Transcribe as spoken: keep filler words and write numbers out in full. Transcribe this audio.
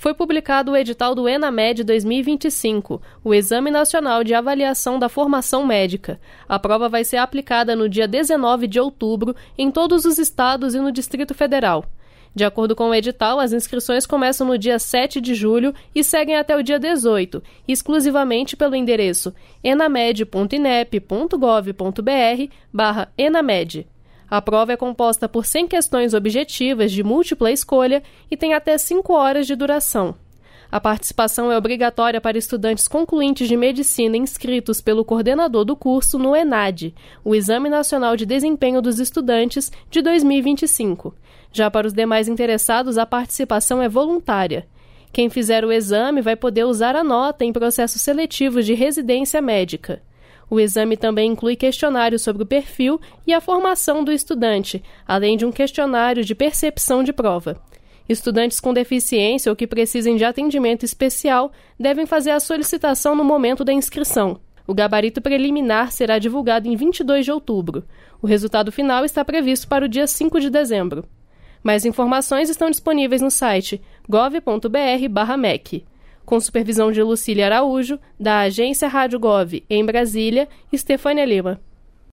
Foi publicado o edital do ENAMED dois mil e vinte e cinco, o Exame Nacional de Avaliação da Formação Médica. A prova vai ser aplicada no dia dezenove de outubro em todos os estados e no Distrito Federal. De acordo com o edital, as inscrições começam no dia sete de julho e seguem até o dia dezoito, exclusivamente pelo endereço enamed ponto inep ponto gov ponto br barra enamed. A prova é composta por cem questões objetivas de múltipla escolha e tem até cinco horas de duração. A participação é obrigatória para estudantes concluintes de medicina inscritos pelo coordenador do curso no ENAD, o Exame Nacional de Desempenho dos Estudantes de dois mil e vinte e cinco. Já para os demais interessados, a participação é voluntária. Quem fizer o exame vai poder usar a nota em processos seletivos de residência médica. O exame também inclui questionários sobre o perfil e a formação do estudante, além de um questionário de percepção de prova. Estudantes com deficiência ou que precisem de atendimento especial devem fazer a solicitação no momento da inscrição. O gabarito preliminar será divulgado em vinte e dois de outubro. O resultado final está previsto para o dia cinco de dezembro. Mais informações estão disponíveis no site gov ponto br barra mec. Com supervisão de Lucília Araújo, da Agência Rádio Gov, em Brasília, Estefânia Lima.